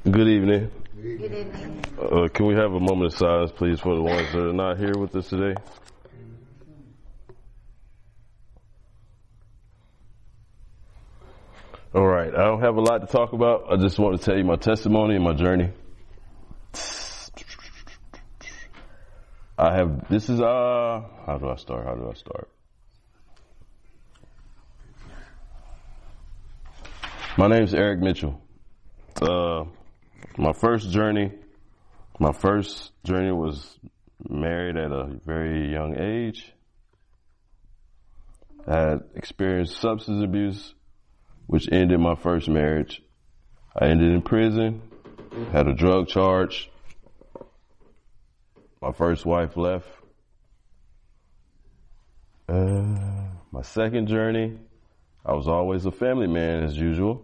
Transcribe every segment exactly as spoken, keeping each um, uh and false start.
Good evening. Good evening. Uh, can we have a moment of silence, please, for the ones that are not here with us today? All right. I don't have a lot to talk about. I just want to tell you my testimony and my journey. I have, this is, uh, how do I start? How do I start? My name is Eric Mitchell. Uh, my first journey, my first journey was married at a very young age. I had experienced substance abuse, which ended my first marriage. I ended in prison, had a drug charge. My first wife left. Uh, my second journey, I was always a family man as usual.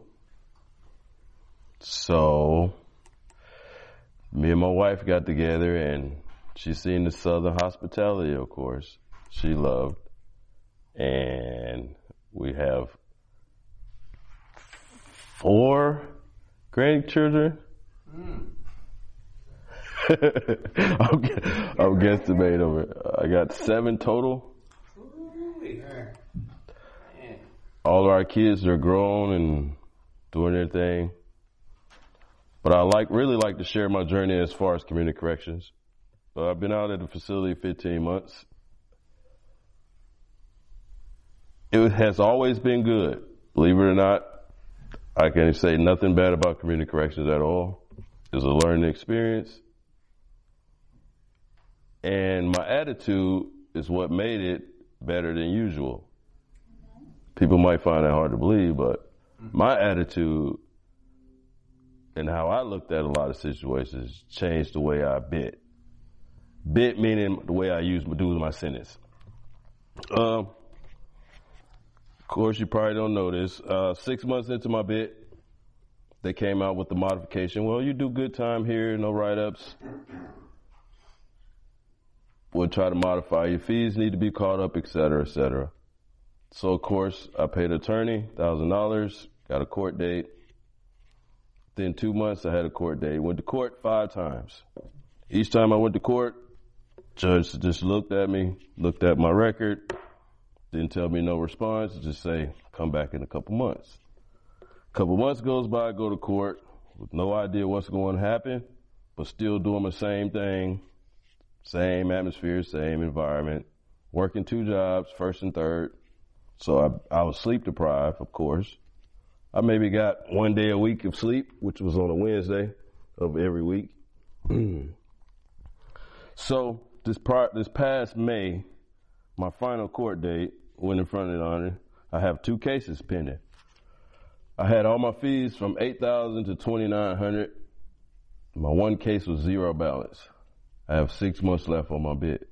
So, me and my wife got together and she seen the Southern hospitality, of course, she loved. And we have four grandchildren. Mm. I'm, I'm guesstimate over. I got seven total. All of our kids are grown and doing their thing. But I like really like to share my journey as far as community corrections. Uh, I've been out at the facility fifteen months. It has always been good. Believe it or not, I can't say nothing bad about community corrections at all. It's a learning experience. And my attitude is what made it better than usual. People might find that hard to believe, but my attitude and how I looked at a lot of situations changed the way I bit. Bit meaning the way I use do my sentence. Um, of course, you probably don't know this. Uh, six months into my bit, they came out with the modification. Well, you do good time here, no write-ups. We'll try to modify your fees, need to be caught up, et cetera, et cetera. So, of course, I paid an attorney one thousand dollars, got a court date. Within two months, I had a court date. Went to court five times. Each time I went to court, judge just looked at me, looked at my record, didn't tell me no response, just say, come back in a couple months. A couple months goes by, I go to court with no idea what's going to happen, but still doing the same thing, same atmosphere, same environment, working two jobs, first and third. So I, I was sleep deprived, of course. I maybe got one day a week of sleep, which was on a Wednesday of every week. So this part, this past May, my final court date, went in front of the honor. I have two cases pending. I had all my fees from eight thousand to twenty-nine hundred. My one case was zero balance. I have six months left on my bid.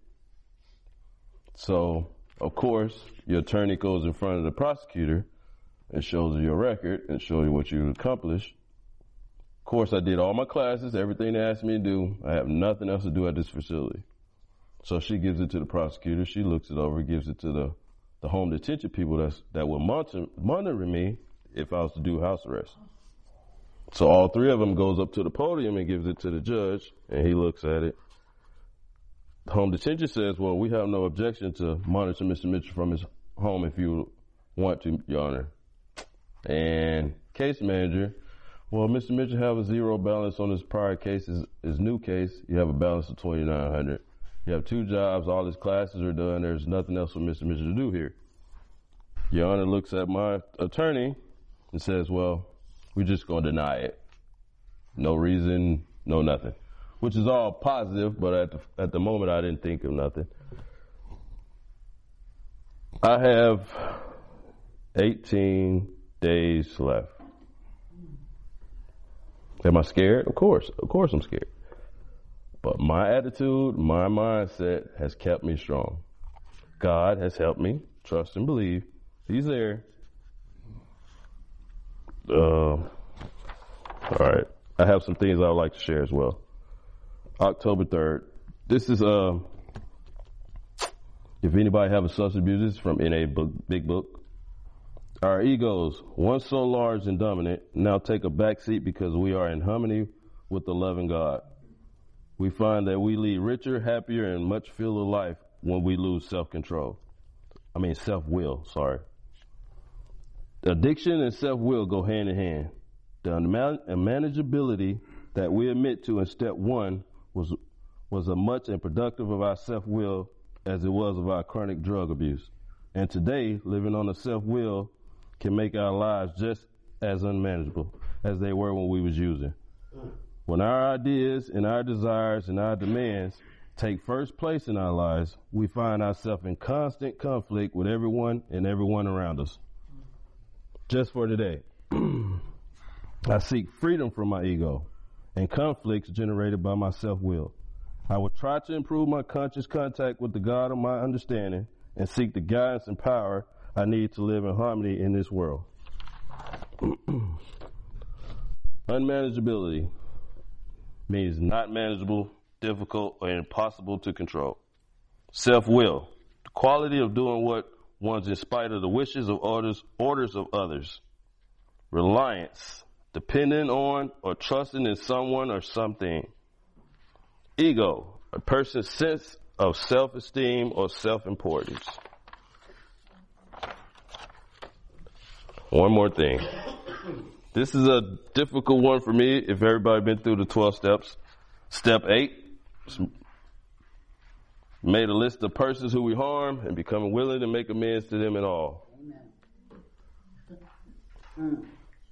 So, of course, your attorney goes in front of the prosecutor and shows you your record and shows you what you accomplished. Of course, I did all my classes, everything they asked me to do. I have nothing else to do at this facility. So she gives it to the prosecutor. She looks it over, gives it to the, the home detention people that's, that will monitor, monitor me if I was to do house arrest. So all three of them goes up to the podium and gives it to the judge, and he looks at it. The home detention says, well, we have no objection to monitor Mister Mitchell from his home if you want to, Your Honor. And case manager, well, Mister Mitchell have a zero balance on his prior case, his, his new case. You have a balance of twenty-nine hundred. You have two jobs, all his classes are done. There's nothing else for Mister Mitchell to do here. Your Honor looks at my attorney and says, well, we're just going to deny it. No reason, no nothing. Which is all positive, but at the, at the moment I didn't think of nothing. I have eighteen days left. Am I scared? Of course. Of course I'm scared. But my attitude, my mindset has kept me strong. God has helped me. Trust and believe. He's there. Uh, all right. I have some things I would like to share as well. October third. This is, uh, if anybody have a substance abuse, this is from N A book, Big Book. Our egos, once so large and dominant, now take a back seat because we are in harmony with the loving God. We find that we lead richer, happier, and much fuller life when we lose self-control. I mean, self-will, sorry. Addiction and self-will go hand in hand. The unmanageability that we admit to in step one was was as much and productive of our self-will as it was of our chronic drug abuse. And today, living on the self-will can make our lives just as unmanageable as they were when we was using. When our ideas and our desires and our demands take first place in our lives, we find ourselves in constant conflict with everyone and everyone around us. Just for today, I seek freedom from my ego and conflicts generated by my self-will. I will try to improve my conscious contact with the God of my understanding and seek the guidance and power I need to live in harmony in this world. Unmanageability means not manageable, difficult, or impossible to control. Self-will, the quality of doing what one's in spite of the wishes of orders, orders of others. Reliance, depending on or trusting in someone or something. Ego, a person's sense of self-esteem or self-importance. One more thing. This is a difficult one for me if everybody been through the twelve steps. Step eight, made a list of persons who we harm and becoming willing to make amends to them in all. Amen.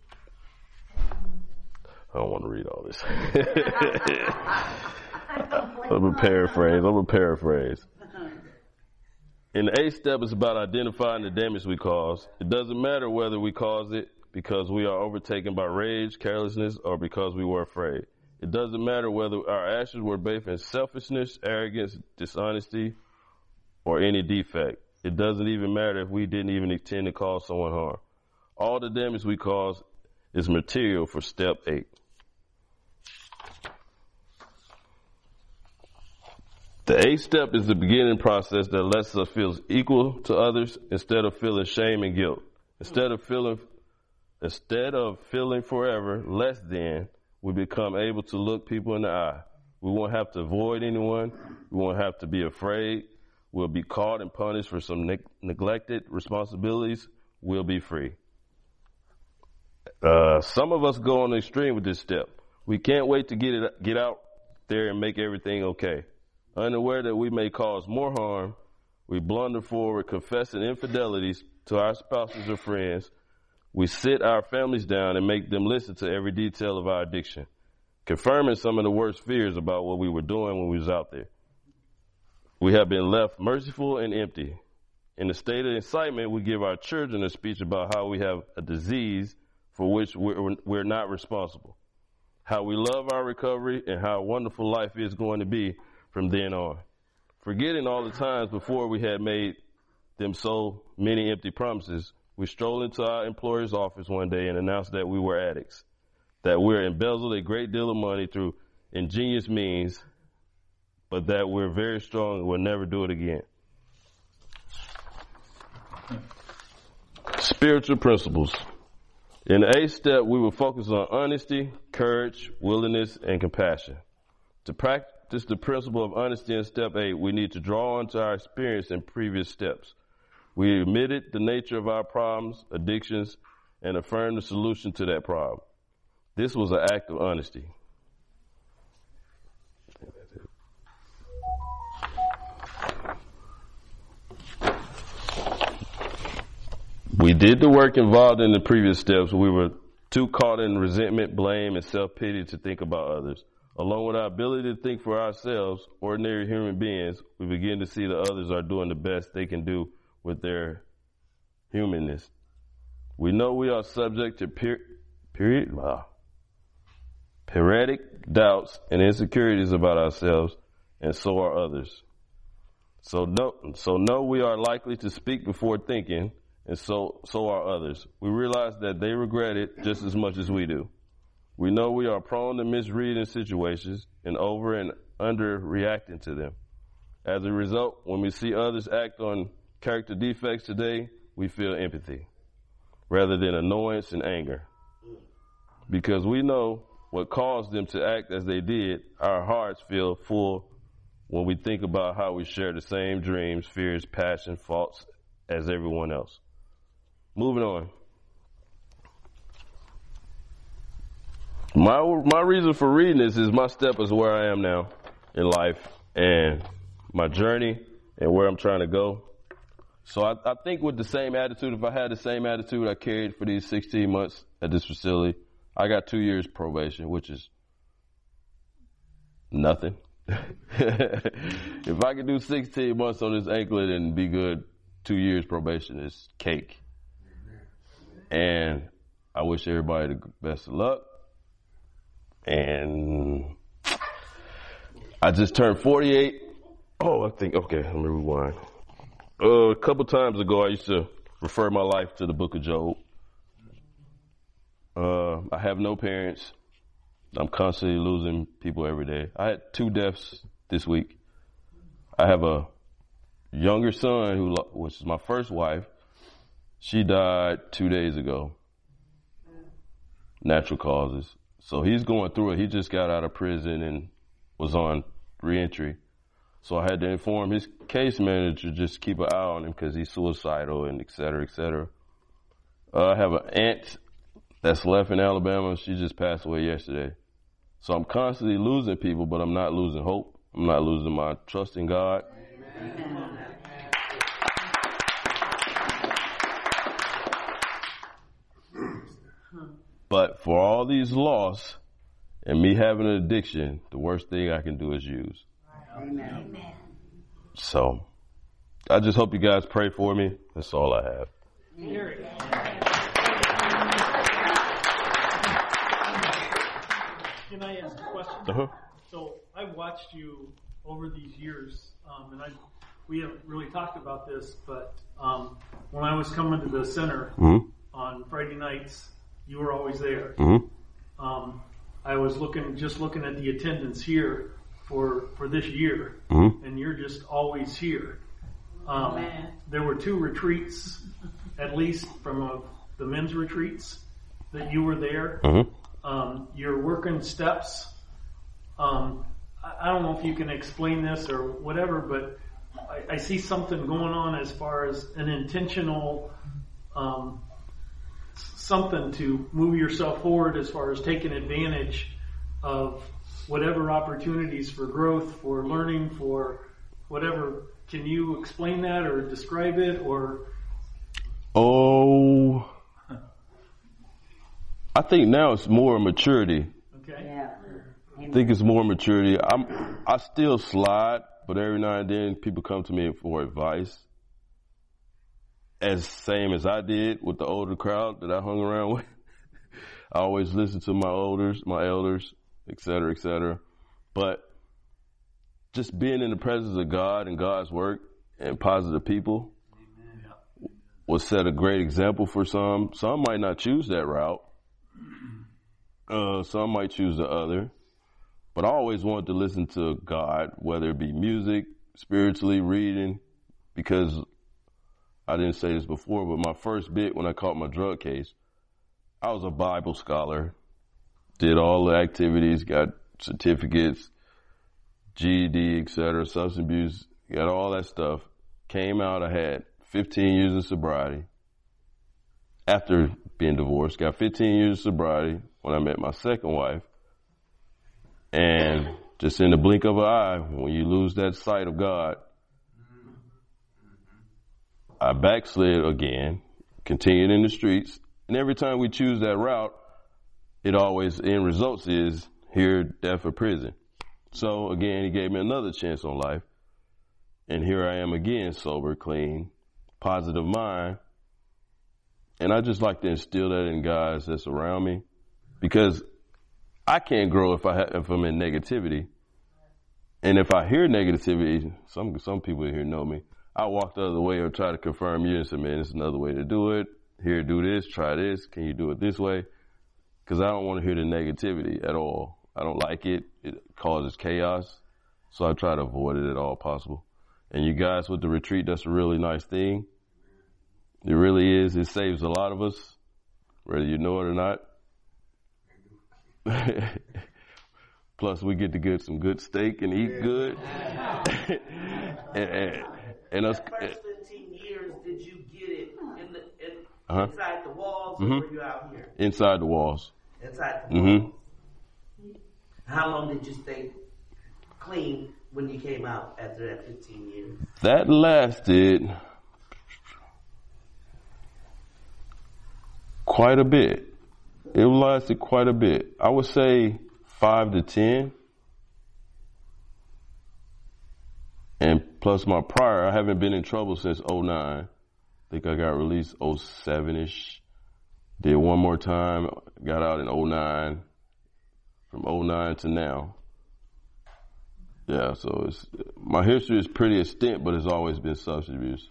I don't want to read all this. I'm going to paraphrase. I'm going to paraphrase. In the eighth step, it's about identifying the damage we cause. It doesn't matter whether we caused it because we are overtaken by rage, carelessness, or because we were afraid. It doesn't matter whether our actions were based in selfishness, arrogance, dishonesty, or any defect. It doesn't even matter if we didn't even intend to cause someone harm. All the damage we cause is material for step eight. The eighth step is the beginning process that lets us feel equal to others instead of feeling shame and guilt. Instead of feeling, instead of feeling forever less than, we become able to look people in the eye. We won't have to avoid anyone. We won't have to be afraid. We'll be caught and punished for some ne- neglected responsibilities. We'll be free. Uh, some of us go on the extreme with this step. We can't wait to get it, get out there and make everything okay. Unaware that we may cause more harm, we blunder forward, confessing infidelities to our spouses or friends. We sit our families down and make them listen to every detail of our addiction, confirming some of the worst fears about what we were doing when we was out there. We have been left merciful and empty. In the state of incitement, we give our children a speech about how we have a disease for which we're, we're not responsible, how we love our recovery, and how wonderful life is going to be from then on, forgetting all the times before we had made them so many empty promises. We strolled into our employer's office one day and announced that we were addicts, that we're embezzled a great deal of money through ingenious means, but that we're very strong and will never do it again. Spiritual principles. In the eighth step, we will focus on honesty, courage, willingness, and compassion. To practice the principle of honesty in step eight, we need to draw on to our experience in previous steps. We admitted the nature of our problems, addictions, and affirmed the solution to that problem. This was an act of honesty. We did the work involved in the previous steps. We were too caught in resentment, blame, and self-pity to think about others. Along with our ability to think for ourselves, ordinary human beings, we begin to see that others are doing the best they can do with their humanness. We know we are subject to per- period, wow, periodic doubts and insecurities about ourselves, and so are others. So no, so know we are likely to speak before thinking, and so so are others. We realize that they regret it just as much as we do. We know we are prone to misreading situations and over and under reacting to them. As a result, when we see others act on character defects today, we feel empathy rather than annoyance and anger. Because we know what caused them to act as they did, our hearts feel full when we think about how we share the same dreams, fears, passion, faults as everyone else. Moving on. My my reason for reading this is my step is where I am now in life and my journey and where I'm trying to go. So I, I think with the same attitude, if I had the same attitude I carried for these sixteen months at this facility, I got two years probation, which is nothing. If I could do sixteen months on this anklet and be good, two years probation is cake. And I wish everybody the best of luck. And I just turned forty-eight. Oh, I think, okay, let me rewind. Uh, a couple times ago, I used to refer my life to the book of Job. Uh, I have no parents. I'm constantly losing people every day. I had two deaths this week. I have a younger son, who, which is my first wife. She died two days ago. Natural causes. So he's going through it. He just got out of prison and was on reentry. So I had to inform his case manager just keep an eye on him because he's suicidal and et cetera, et cetera. Uh, I have an aunt that's left in Alabama. She just passed away yesterday. So I'm constantly losing people, but I'm not losing hope. I'm not losing my trust in God. Amen. But for all these loss and me having an addiction, the worst thing I can do is use. Amen. So I just hope you guys pray for me. That's all I have. Can I ask a question? Uh-huh. So I watched you over these years, um, and I we haven't really talked about this, but um, when I was coming to the center mm-hmm. on Friday nights, you were always there. Mm-hmm. Um, I was looking, just looking at the attendance here for for this year, mm-hmm. and you're just always here. Um, there were two retreats, at least from uh, the men's retreats, that you were there. Mm-hmm. Um, your working steps. Um, I, I don't know if you can explain this or whatever, but I, I see something going on as far as an intentional um, something to move yourself forward as far as taking advantage of whatever opportunities for growth, for learning, for whatever. Can you explain that or describe it or? Oh, I think now it's more maturity. Okay. Yeah. I think it's more maturity. I'm, I still slide, but every now and then people come to me for advice. As same as I did with the older crowd that I hung around with. I always listen to my elders, my elders, et cetera, et cetera. But just being in the presence of God and God's work and positive people Amen. will set a great example for some. Some might not choose that route. Uh, some might choose the other. But I always wanted to listen to God, whether it be music, spiritually, reading, because I didn't say this before, but my first bit when I caught my drug case, I was a Bible scholar, did all the activities, got certificates, G E D, et cetera, substance abuse, got all that stuff. Came out, I had fifteen years of sobriety. After being divorced, got fifteen years of sobriety when I met my second wife. And just in the blink of an eye, when you lose that sight of God, I backslid again, continued in the streets. And every time we choose that route, it always, end results is here, death or prison. So again, he gave me another chance on life. And here I am again, sober, clean, positive mind. And I just like to instill that in guys that's around me, because I can't grow if I ha- if I'm in negativity. And if I hear negativity, some some people here know me. I walk the other way or try to confirm you and say, man, it's another way to do it. Here, do this, try this. Can you do it this way? Because I don't want to hear the negativity at all. I don't like it. It causes chaos. So I try to avoid it at all possible. And you guys with the retreat, that's a really nice thing. It really is. It saves a lot of us, whether you know it or not. Plus, we get to get some good steak and eat good. and, and, and us. That first fifteen years, did you get it in the in, Uh-huh. inside the walls, or Mm-hmm. were you out here? Inside the walls. Inside the Mm-hmm. walls. How long did you stay clean when you came out after that fifteen years? That lasted quite a bit. It lasted quite a bit. I would say five to ten. And plus my prior, I haven't been in trouble since oh nine. I think I got released oh seven-ish. Did one more time, got out in oh nine. From oh nine to now. Yeah, so it's, my history is pretty extent, but it's always been substance abuse.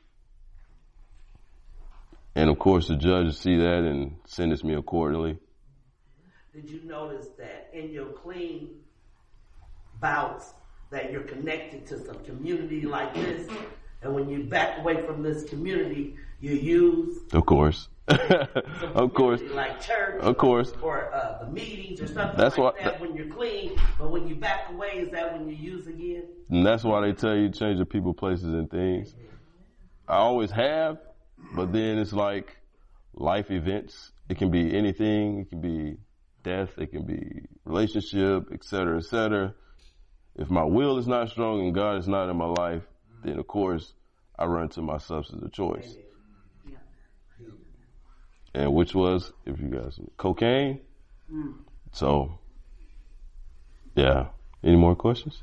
And of course the judges see that and sentence me accordingly. Did you notice that in your clean bouts that you're connected to some community like this, and when you back away from this community, you use Of course. Of course. like church, Of course. or uh, the meetings or something That's like what- that when you're clean, but when you back away, is that when you use again? And that's why they tell you to change the people, places, and things. I always have, but then it's like life events. It can be anything. It can be death. It can be relationship, et cetera, et cetera. If my will is not strong and God is not in my life, then of course I run to my substance of choice. And which was, if you guys, cocaine. So, yeah. Any more questions?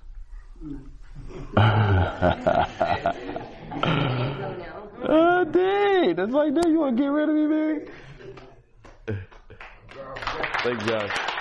Oh, dang. That's like that. You want to get rid of me, man? Thank you, guys.